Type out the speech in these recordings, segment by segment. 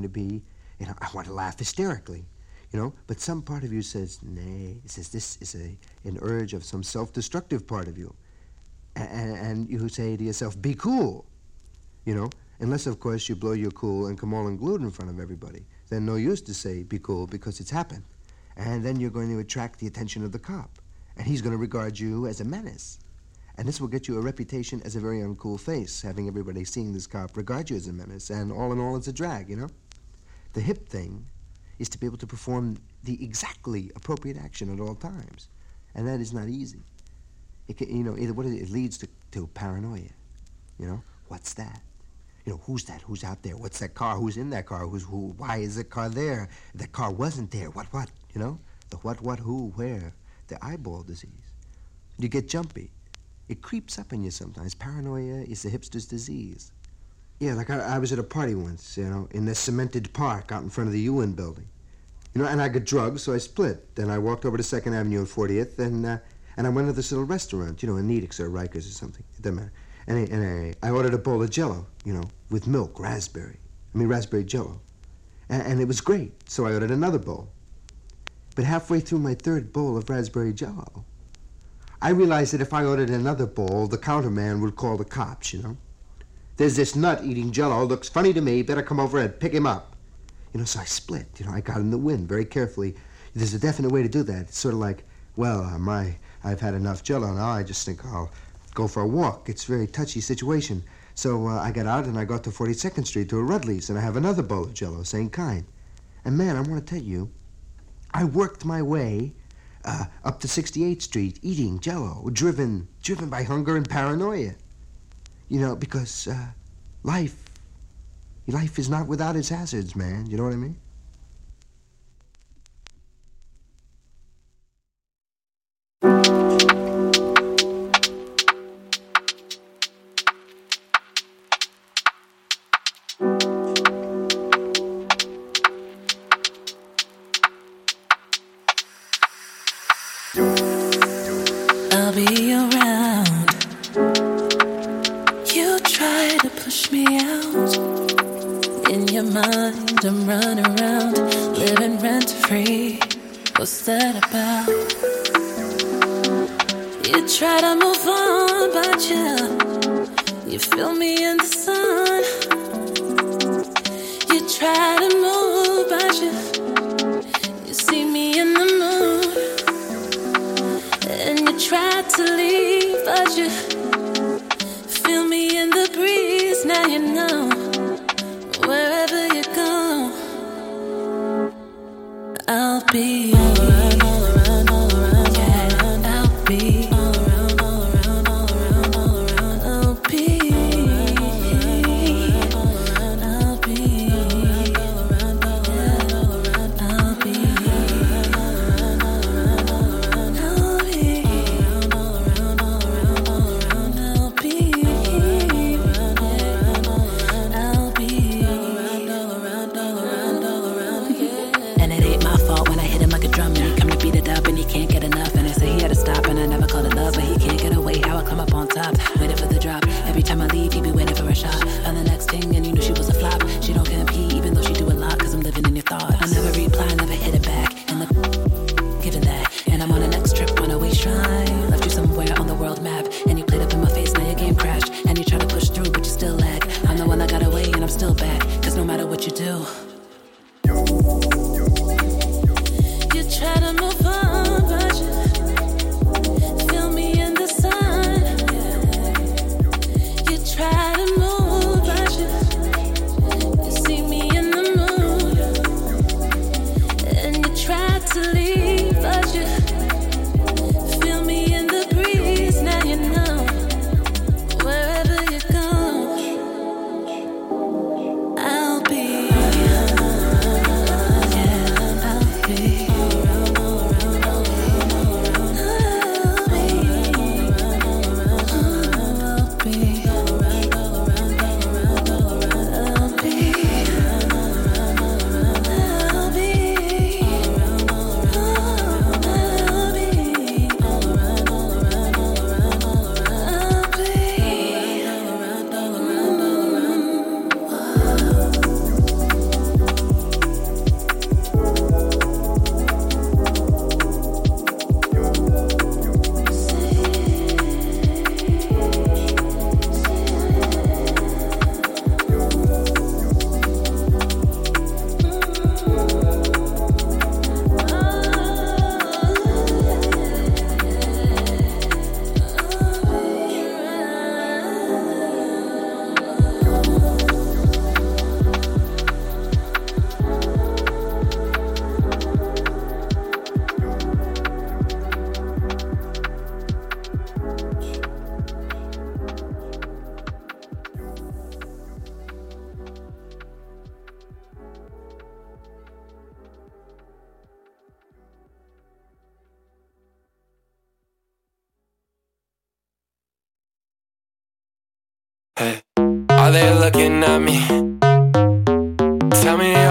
to be, I want to laugh hysterically, But some part of you says, nay. It says this is an urge of some self-destructive part of you. And you say to yourself, be cool, Unless, of course, you blow your cool and come all unglued in front of everybody. Then no use to say, be cool, because it's happened. And then you're going to attract the attention of the cop. And he's going to regard you as a menace. And this will get you a reputation as a very uncool face, having everybody seeing this cop regard you as a menace. And all in all, it's a drag, The hip thing is to be able to perform the exactly appropriate action at all times. And that is not easy. It leads to paranoia. What's that? Who's that? Who's out there? What's that car? Who's in that car? Who? Why is the car there? The car wasn't there. What? The what, who, where? The eyeball disease. You get jumpy. It creeps up in you sometimes. Paranoia is the hipster's disease. Yeah, like I was at a party once, in the cemented park out in front of the UN building. And I got drugs, so I split. Then I walked over to 2nd Avenue and 40th, and I went to this little restaurant, in Nedick's or Rikers or something. It doesn't matter. And I ordered a bowl of Jell-O, with milk, raspberry Jell-O. And it was great, so I ordered another bowl. But halfway through my third bowl of raspberry Jell-O, I realized that if I ordered another bowl, the counterman would call the cops, There's this nut eating Jell-O, looks funny to me, better come over and pick him up. So I split, I got in the wind very carefully. There's a definite way to do that. It's sort of like, I've had enough Jell-O now, I just think I'll go for a walk. It's a very touchy situation. So I got out and I got to 42nd Street to a Rudley's, and I have another bowl of Jell-O, same kind. And man, I want to tell you, I worked my way up to 68th Street eating Jell-O, driven by hunger and paranoia. Because life is not without its hazards, man. You know what I mean? I'll be around. You try to push me out. In your mind, I'm running around, living rent-free. What's that about? You try to move on, but you feel me in the sun. You try to move, but you see me in the moon. And you try to leave, but you feel me in the breeze. Now you know, wherever you go, I'll be all around, all around, all around, yeah. I'll be all around, all around, all around, all around. I'll be all around, I'll be all around, all around, all around. I'll be all around, all around, all around. I'll be all around, all around, all around. I'll be all around, all around. I'll be all around, all around, all around, all around. Yeah. And it ain't my fault when I hit him like a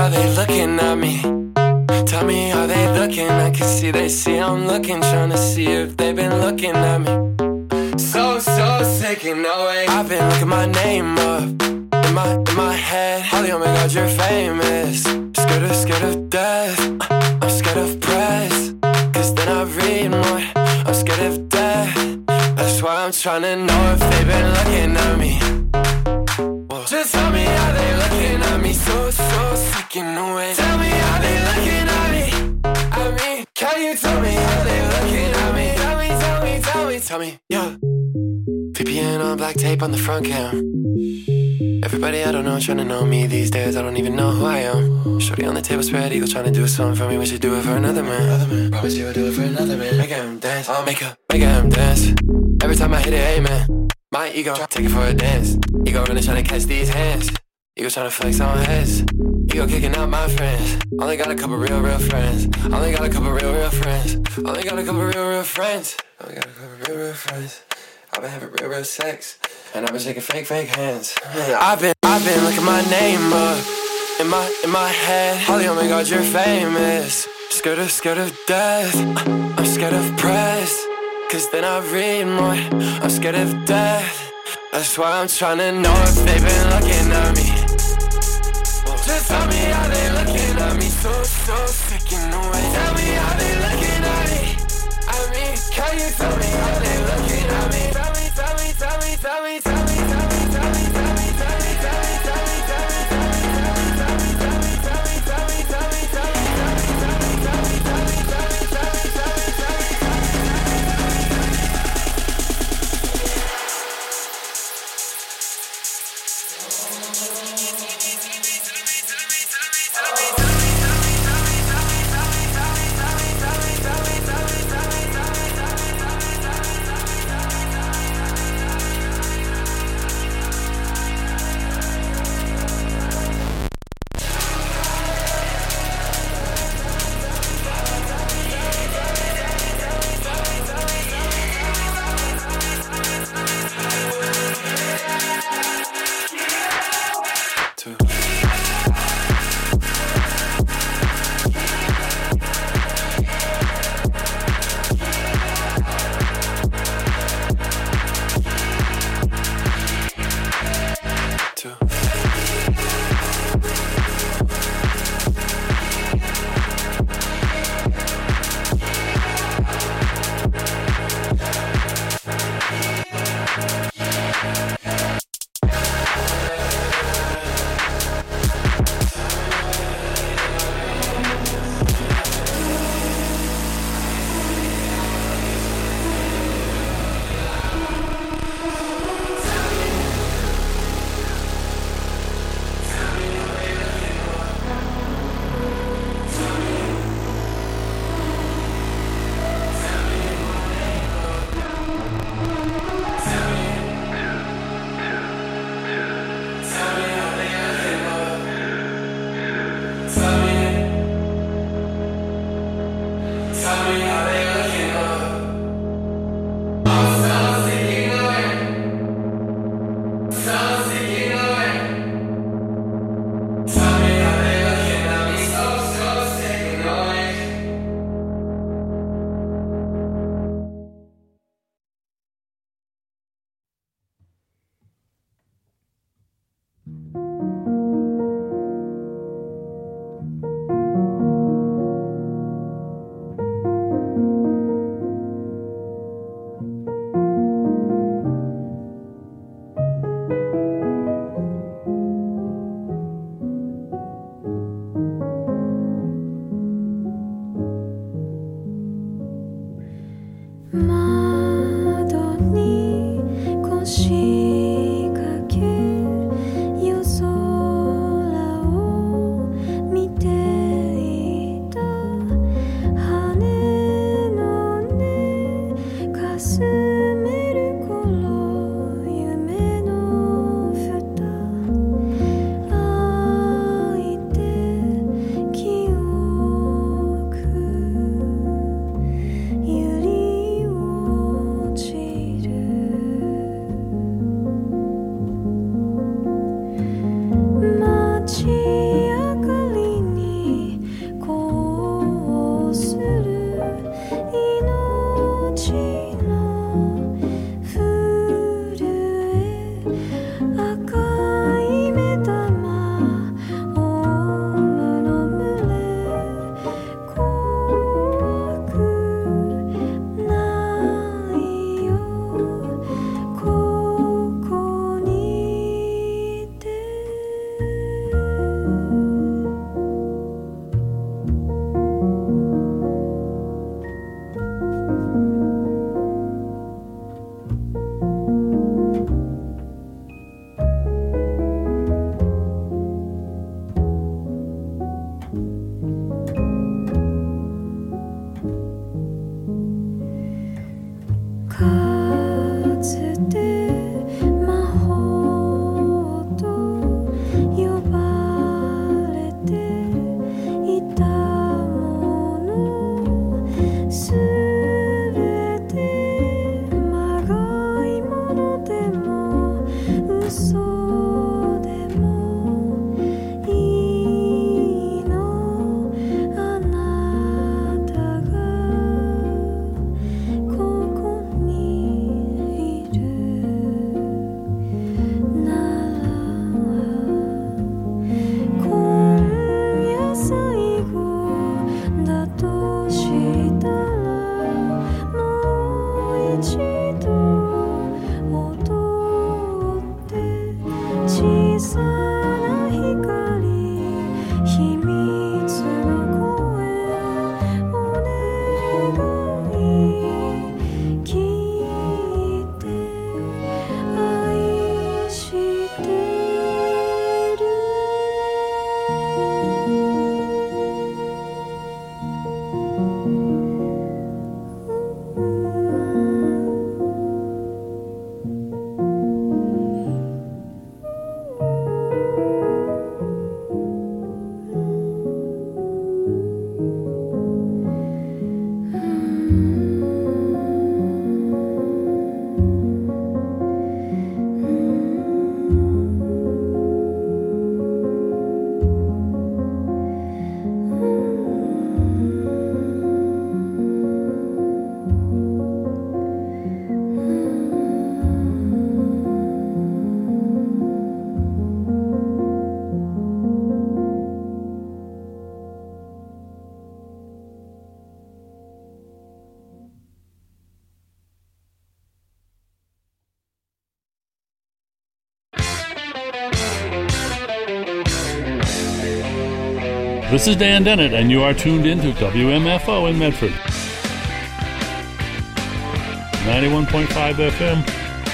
are they looking at me? Tell me, are they looking? I can see they see I'm looking, trying to see if they've been looking at me. So sick in no way. I've been looking my name up in my head. Holly, oh my God, you're famous. Scared of death. I'm scared of press, cause then I read more. I'm scared of death. That's why I'm trying to know if they've been looking at me. Whoa. Just tell me how they looking at me. So sick in the way. Tell me how they looking at me. I mean, can you tell me how they looking at me? Tell me, yeah. VPN on black tape on the front cam. Everybody I don't know trying to know me these days. I don't even know who I am. Shorty on the table spread eagle trying to do something for me. We should do it for another man. Promise you I'll do it for another man. Make him dance. I'll make him dance. Every time I hit it, amen. My ego take it for a dance. Ego really trying to catch these hands. Ego trying to flex on heads. Ego kicking out my friends. Only got a couple real friends. Only got a couple real friends. Only got a couple real friends. Only got a couple real friends. I've been having real sex, and I've been shaking fake hands. I've been looking my name up in my head. Holly, oh my God, you're famous. Scared of death. I'm scared of press, cause then I read more. I'm scared of death. That's why I'm trying to know if they've been looking at me. Just tell me how they looking at me. So sick in the way. Tell me how they looking at me. I mean, can you tell me how they looking at me? Tell me. This is Dan Dennett, and you are tuned in to WMFO in Medford. 91.5 FM.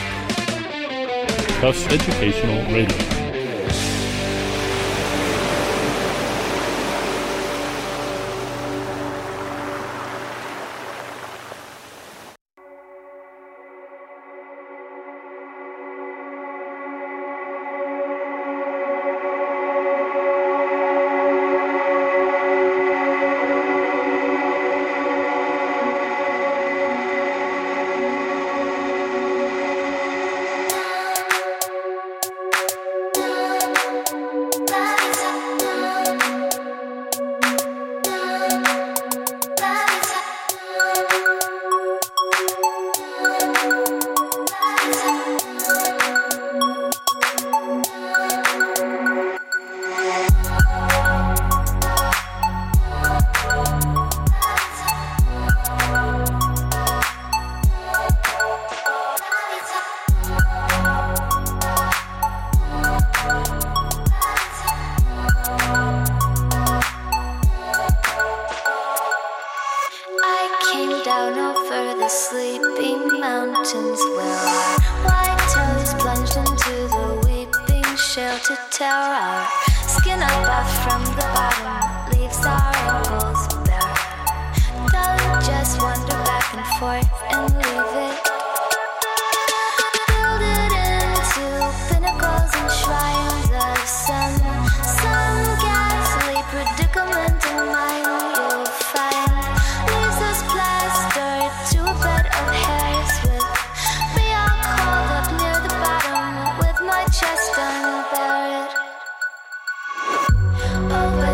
Tufts Educational Radio. Over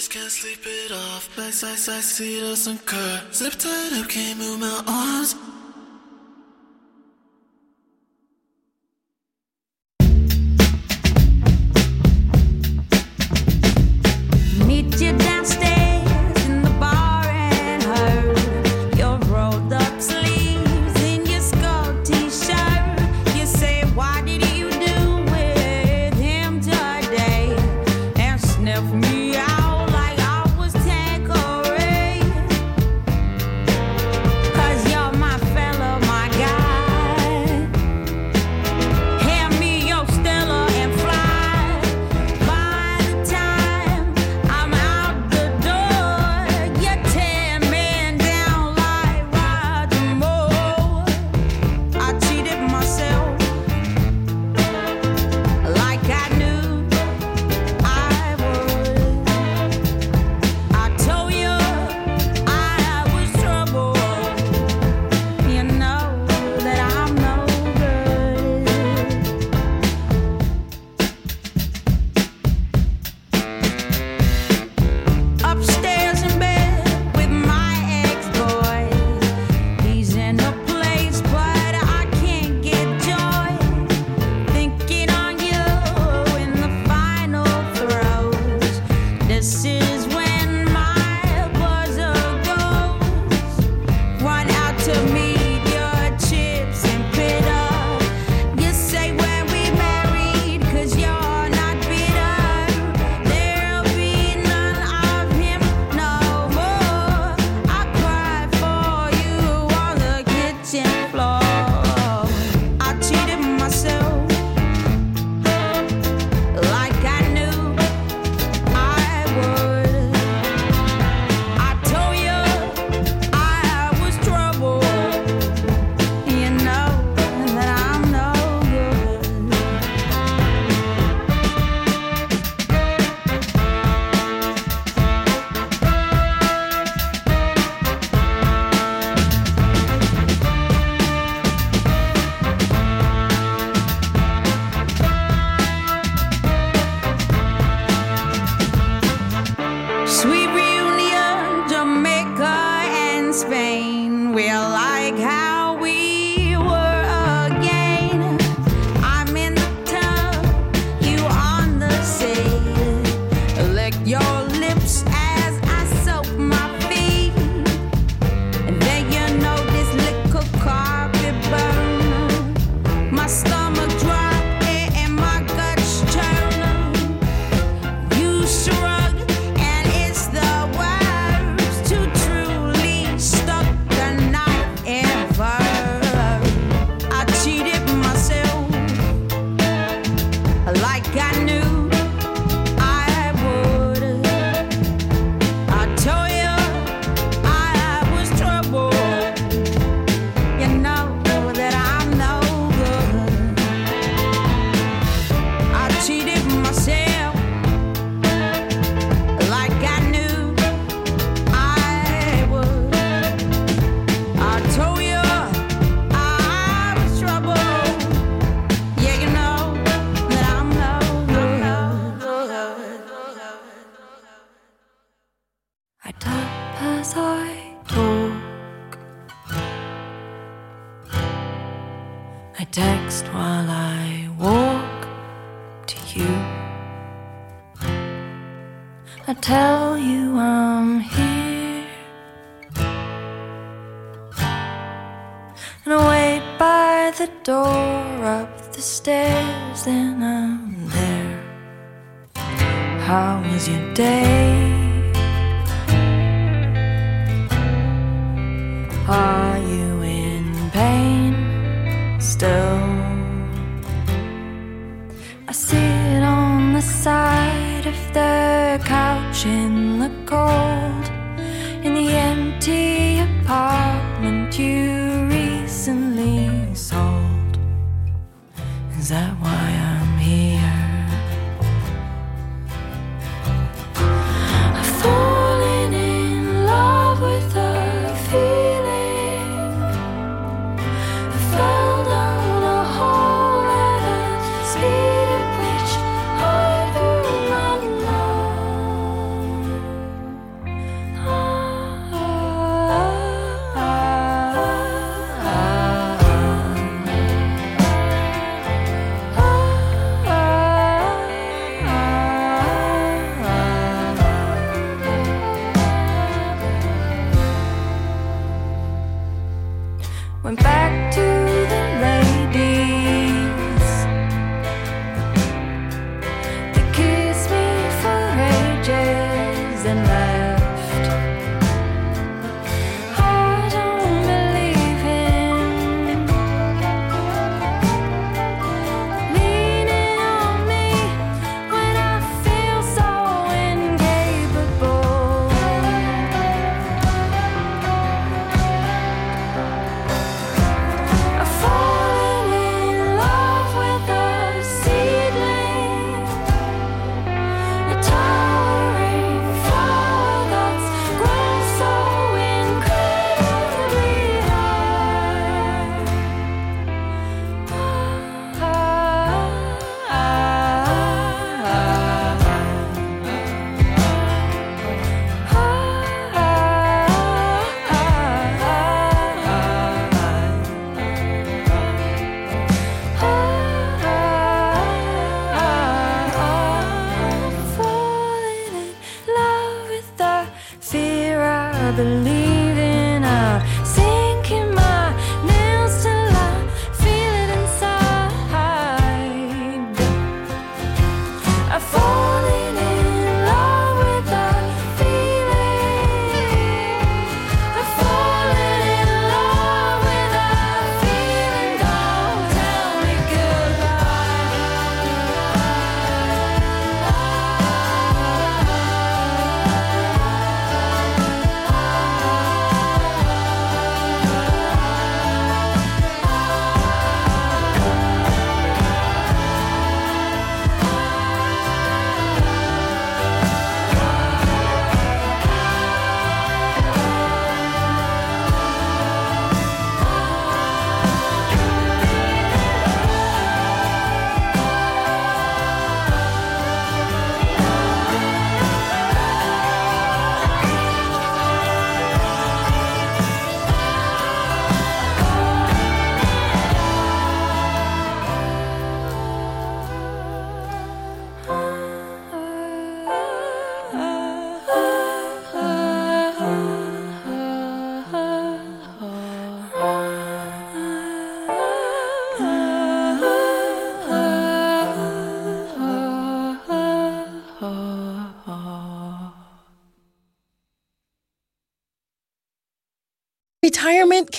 can't sleep it off. I see us occur. Zip tied up, can't move my arms. Meet you downstairs in the bar and heard your rolled up sleeves in your skull t-shirt. You say, what did you do with him today? And sniff me out like I was Tanqueray. 'Cause you're my fella, my guy. Hand me your Stella and fly. By the time I'm out the door, you tear me down like Roger Moore. I cheated myself like I knew I would. I told you I was trouble. You know that I'm no good. Upstairs in bed with my ex-boy. He's in a place, but I can't get joy. Thinking on you in the final throes. This is when my buzzer goes. Run out to meet your chips and pit up. You say when we married, 'cause you're not bitter. There'll be none of him no more. I cried for you on the kitchen floor. I cheated myself like I knew I would. I told you I was trouble. You know that I'm no good. Sweet reunion, Jamaica and Spain. We're like how we were again. I'm in the tub, you on the sea. Lick your lips as I soak my feet. And then you know this liquor carpet burn. My stomach drop and my guts churn. You shrug, and it's the worst to truly stuck the knife ever. I cheated myself like I knew I would. I told you I was trouble. You know that I'm no good. I cheated myself like I knew I would. I told you I was trouble. Yeah, you know that I'm no good. I tap as I talk. I text while I walk to you. I tell you I'm here, and I wait by the door up the stairs, then I'm there. How was your day? Are you in pain still? I sit on the side of the couch in the cold, in the empty apartment you recently sold. Is that why I'm here? I've fallen in love with the feeling. I fell down a hole at a speed at which I do not know.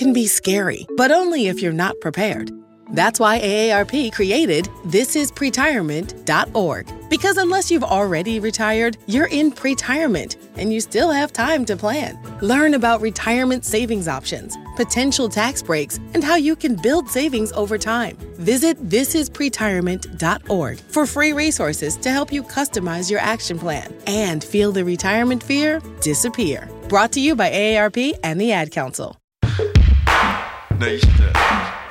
can be scary, but only if you're not prepared. That's why AARP created thisispretirement.org. Because unless you've already retired, you're in pretirement, and you still have time to plan. Learn about retirement savings options, potential tax breaks, and how you can build savings over time. Visit thisispretirement.org for free resources to help you customize your action plan and feel the retirement fear disappear. Brought to you by AARP and the Ad Council. No, you should do it.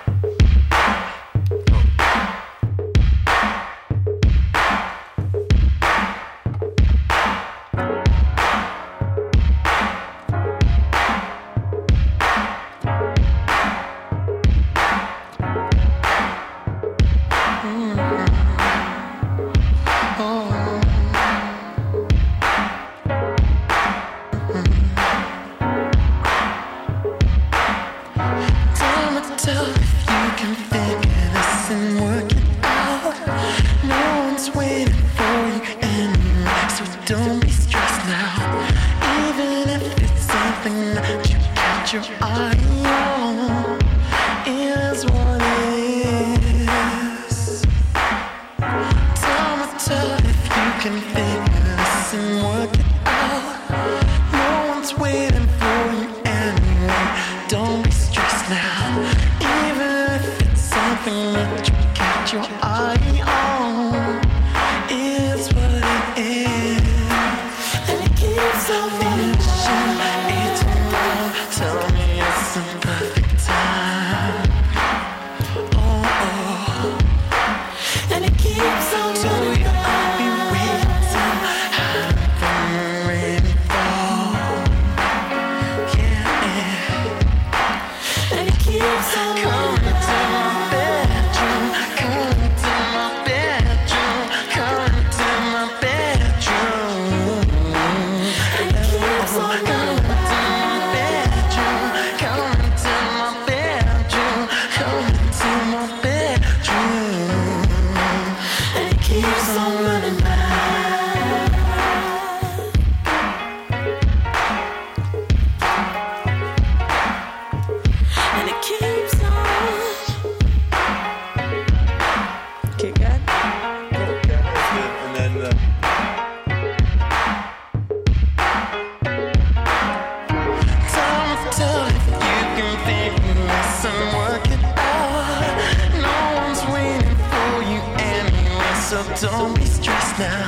Don't be stressed now,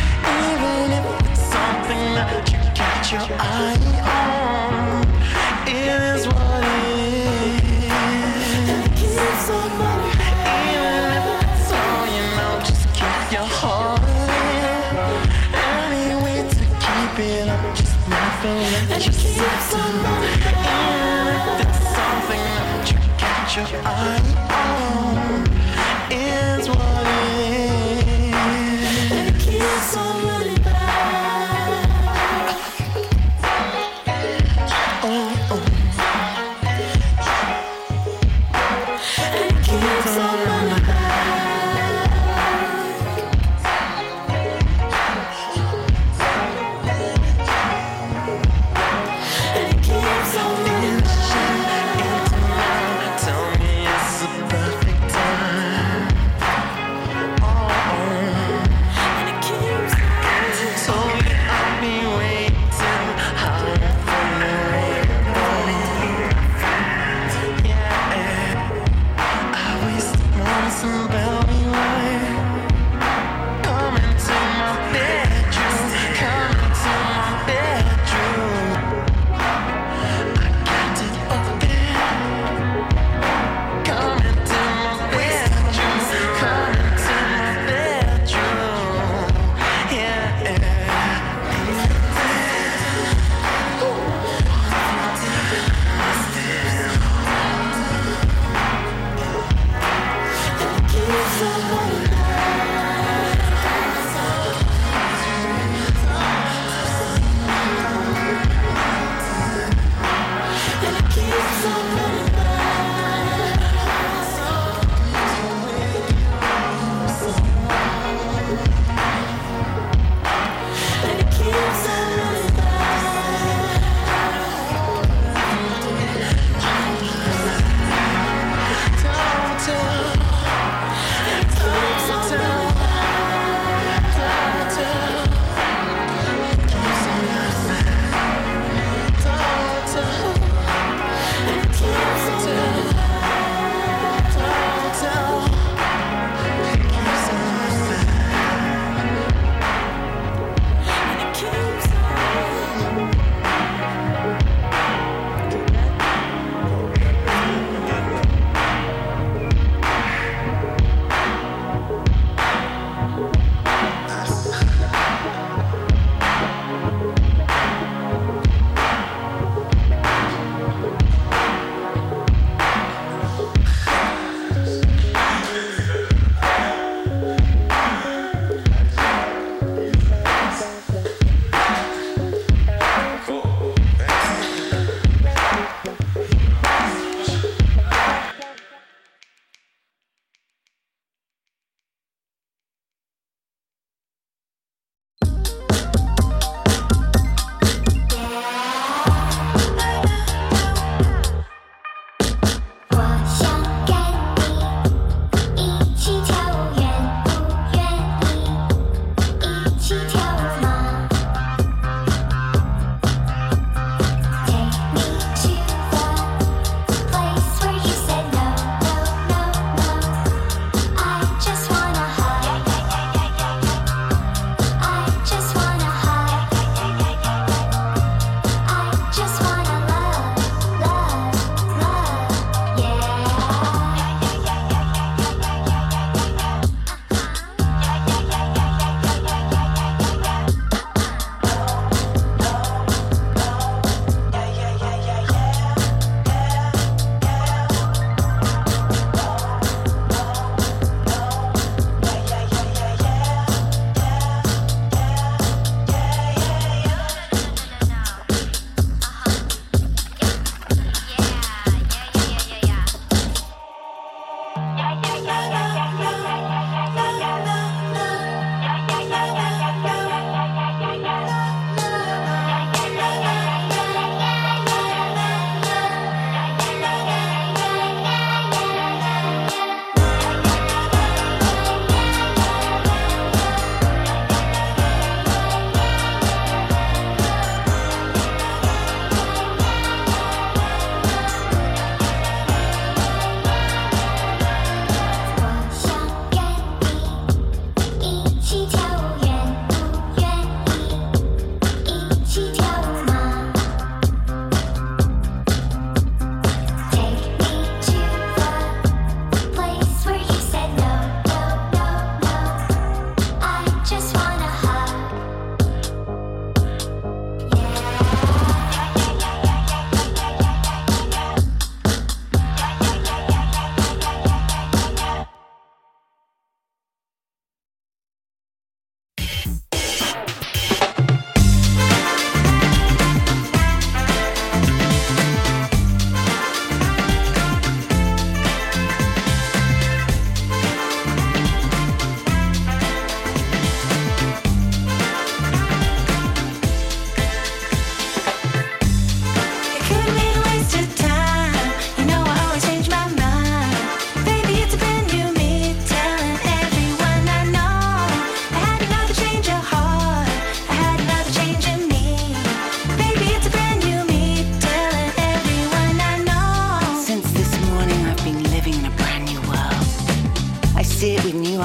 even if it's something that you got your eye on. It is what it is. And it keeps on moving. Even if it's all you know, just keep your heart in. Any way to keep it up, just never let yourself down. Even if it's something that you got your eye on. It is what it is. So running back. Oh, oh. And it keeps on running back. And it keeps on running back. Tell me it's the perfect time. Oh, oh. So I'll be waiting out for the rainbow. Yeah, I wasted months and belly light. Come into my bedroom, come into my bedroom. I got it open. Come into my bedroom, come into my bedroom. Yeah.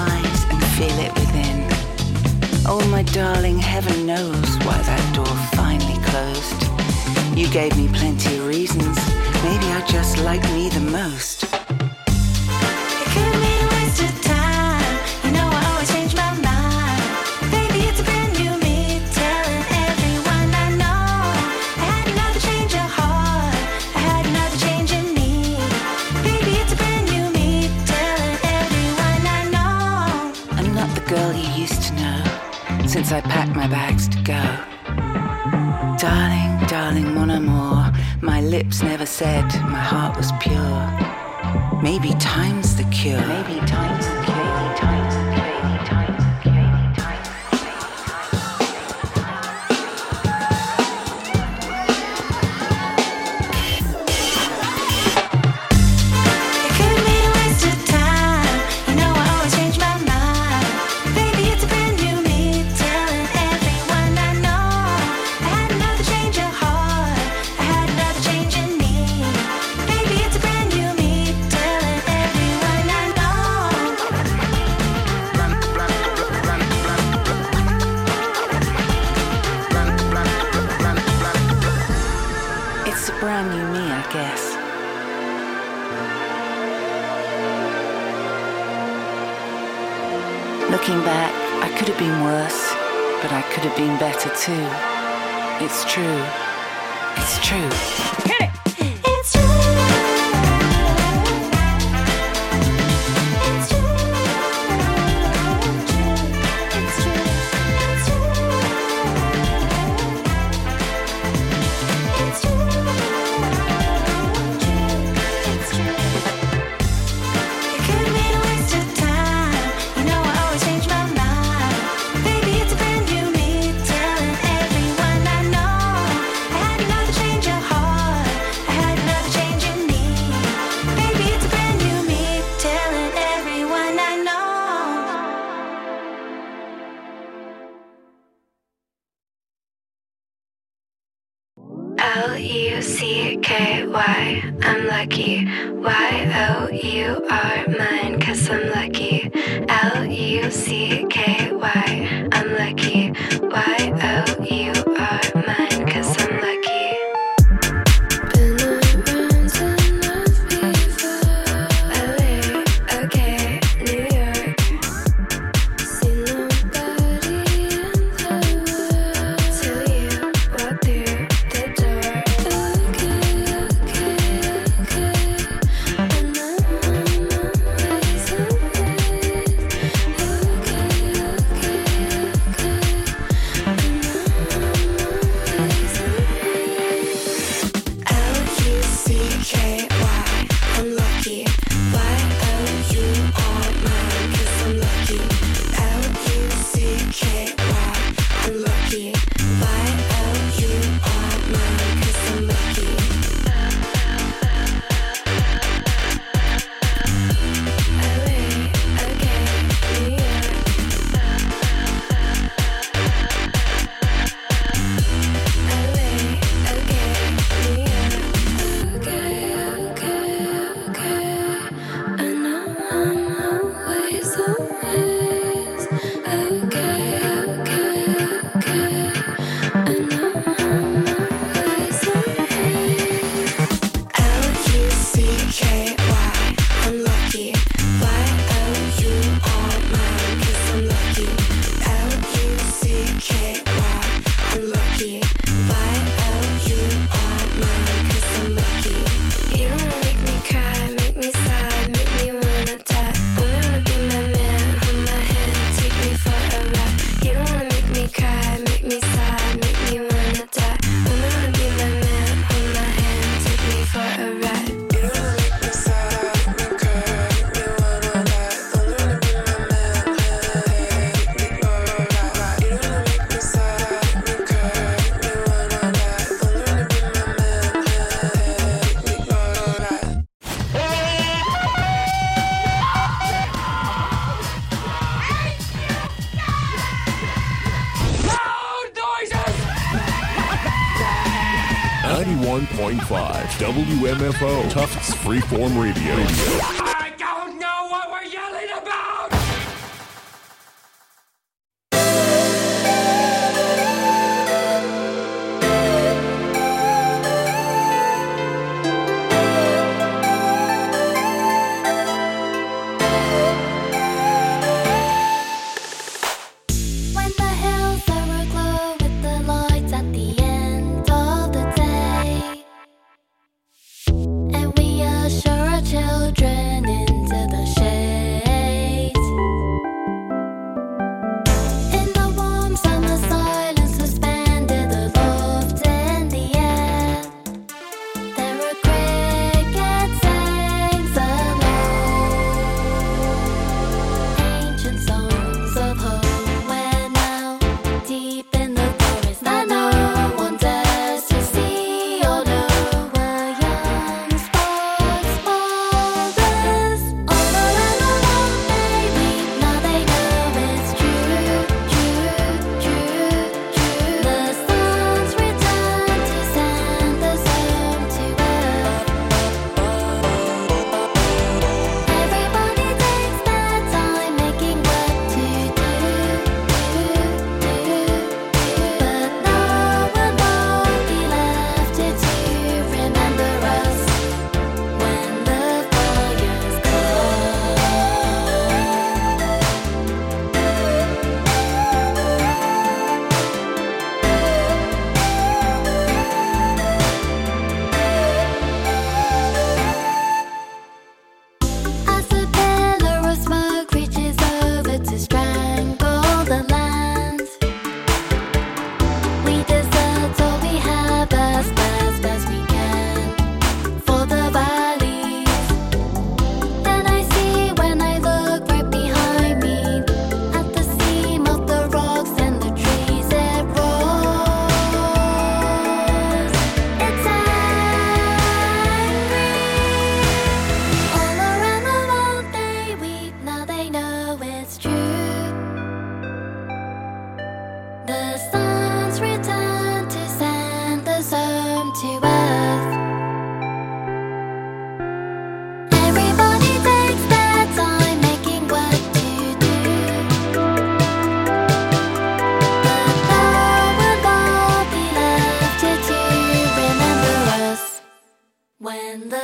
eyes and feel it within. Oh, my darling, heaven knows why that door finally closed. You gave me plenty of reasons. Maybe I just like me the most. It could be a waste of time. You know I always change my mind. Baby, it's a brand new me, telling everyone I know. I had another change of heart. I had another change in me. Baby, it's a brand new me, telling everyone I know. I'm not the girl you used to know since I packed my bags to go. Darling, darling, mon amour, my lips never said my heart was pure. Maybe time's the cure. Maybe time's the cure. Maybe time's the cure. Maybe time's the cure. Maybe time's the It could be a waste of time. You know I always change my mind. Baby, it's a brand new me, telling everyone I know. I had another change of heart. I had another change in me. Baby, it's a brand new me, telling everyone I know. It's a brand new me, I guess. Looking back, I could have been worse, but I could have been better too. It's true. It's true. It's true. It's true. It's true. It's true. It's true. It's true. It could be a waste of time. You know I always change my mind. Baby, it's a brand new me, telling everyone I know. I had another change of heart. I had another change in me. Baby, it's a brand new me, telling everyone I know. Lucky, I'm lucky. Y-O-U-R, mine, 'cause I'm lucky. Lucky, I'm lucky. Y-O-U-R, mine, 'cause I'm lucky. Been around enough before. LA, okay, New York. See nobody in the world till you walk through the door. Okay, and I'm always L-U-C-K-Y, I'm lucky. Y-O-U-R, mine, 'cause I'm lucky. L-U-C-K-Y, I'm lucky. Y-O-U-R, mine, 'cause I'm lucky. LA, okay, New York. LA, okay, New York. Okay, I know I'm always. Okay, I know I'm always. L-U-C-K-Y, I'm lucky. Y-O-U-R, mine, 'cause I'm lucky. L-U-C-K-Y, I'm lucky. Y-O-U-R, mine, 'cause I'm lucky. You wanna make me cry, make me sigh, make me wanna die. Only wanna be my man, hold my hand, take me for a ride. You don't wanna make me cry, make me sigh, make me wanna die. Only wanna be my man, hold my hand, take me for a ride. You don't wanna make me sigh, make me cry, make me wanna die. Only wanna be my man, hold my hand, take me for a ride. You don't wanna make me sigh, make me cry, make me wanna die. Only wanna be my man, hold my hand, take me for a ride. Loud noises! 91.5 WMFO Tufts Freeform Radio. I don't know what we're yelling about! to strangle the land. We desert all we have as best as we can for the valleys. Then I see when I look right behind me at the seam of the rocks and the trees it rolls. It's angry. All around the world they weep, now they know it's true. The sun's return to send us home to earth. Everybody takes their time making what to do, but no one will be left here to remember us when the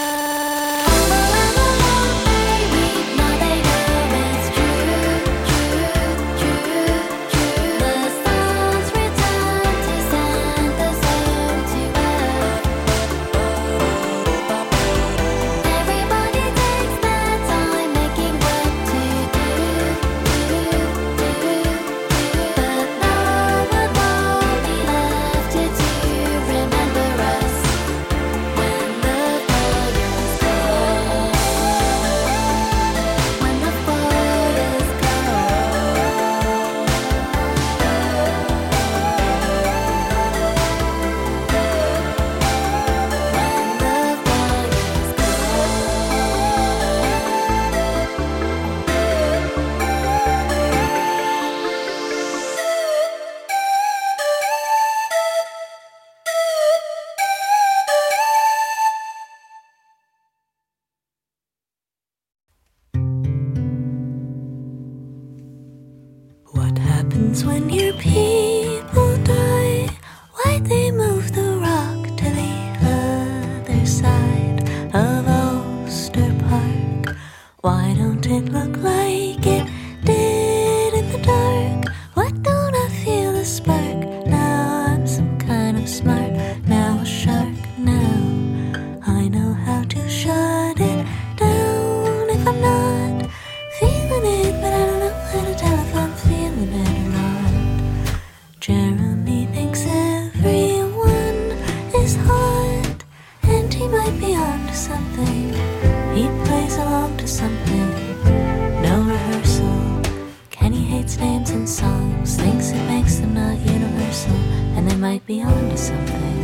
What happens when your people die? Why they move the rock to the other side of Ulster Park? Why don't it look like it did in the dark? Why don't I feel a spark? Now I'm some kind of smart, now a shark. Now I know how to shut it down if I'm not feeling it, but I don't know how to tell if I'm feeling it or not. Jeremy thinks everyone is hot, and he might be on to something. He plays along to something. No rehearsal. Kenny hates names and songs, thinks it makes them not universal, and they might be on to something.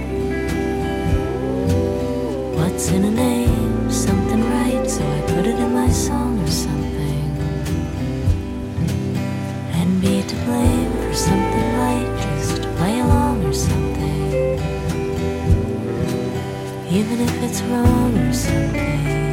What's in a name? Something right, so I put it in my song or something. And be to blame for something light, just to play along or something. Even if it's wrong or something.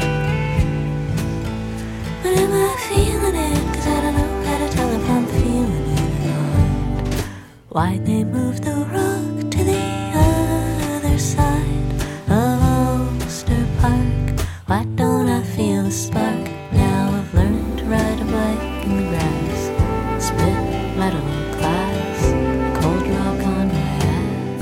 But am I feeling it? 'Cause I don't know how to tell if I'm feeling it or not. Why'd they move the rock to the other side of Ulster Park? Why don't I feel a spark? Now I've learned to ride a bike in the grass. Spit metal glass, cold rock on my ass.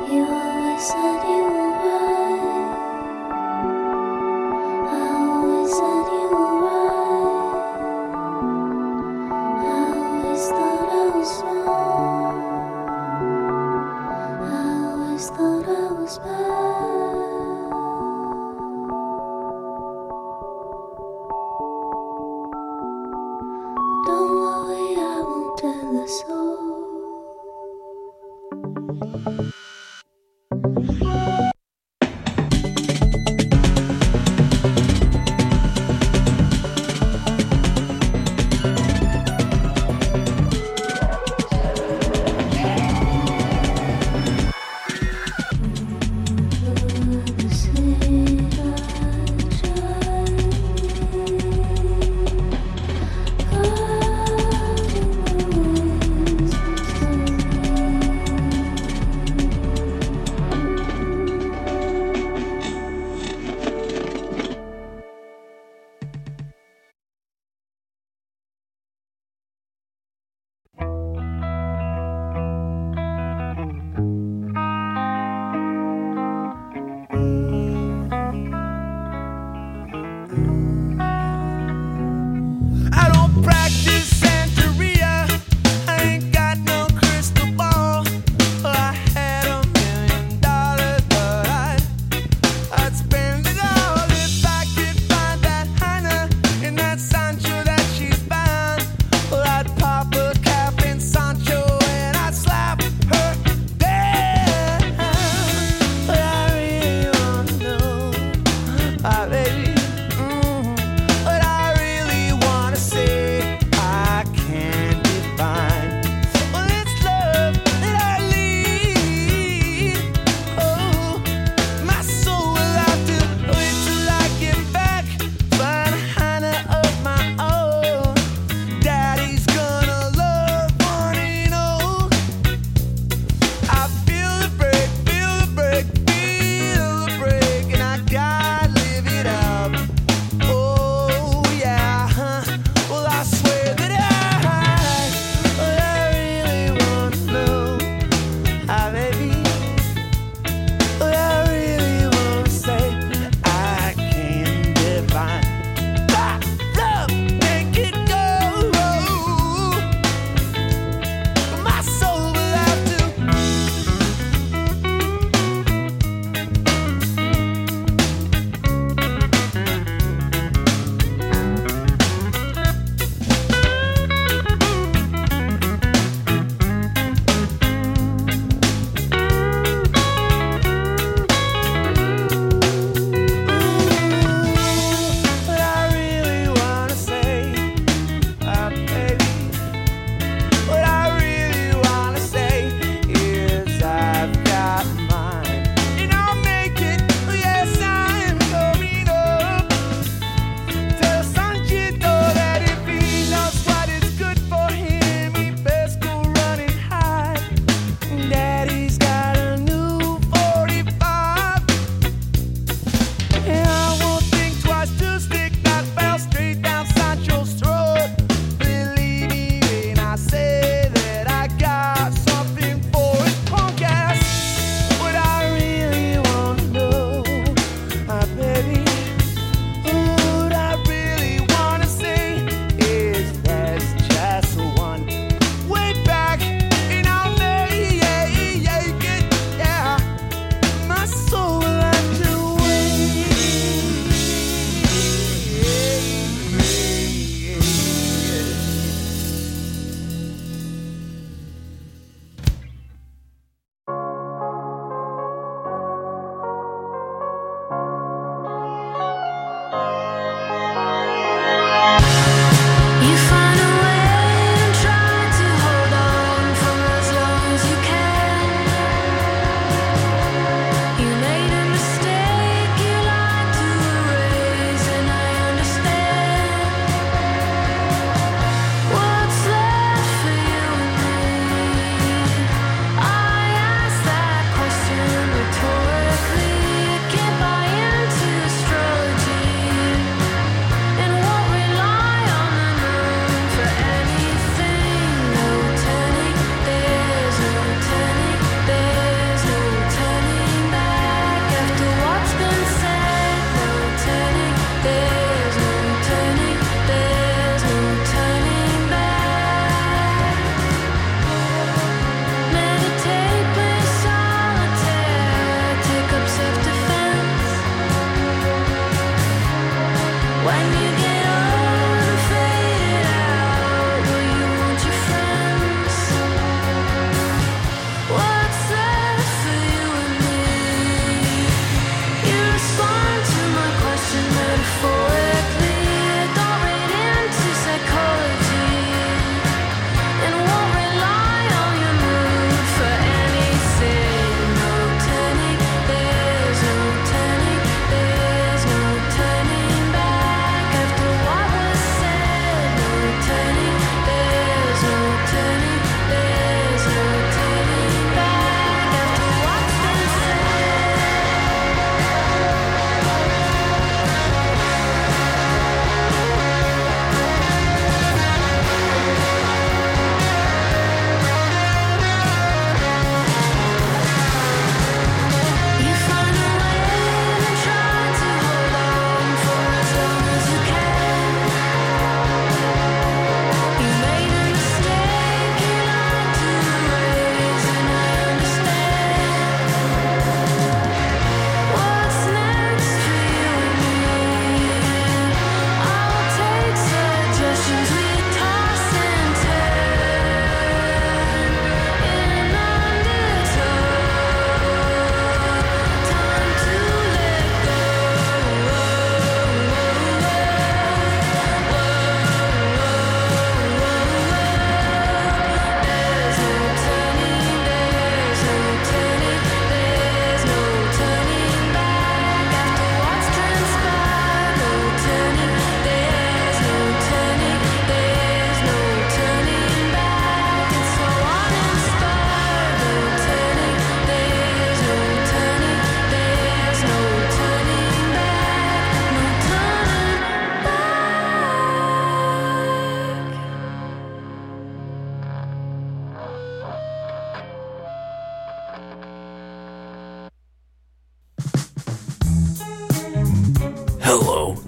You always said you were right. I always said you were right. I always thought I was wrong. I always thought I was bad. Don't worry, I won't tell a soul.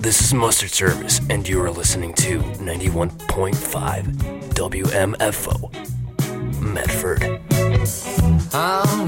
this is Mustard Service, and you are listening to 91.5 WMFO, Medford. I'm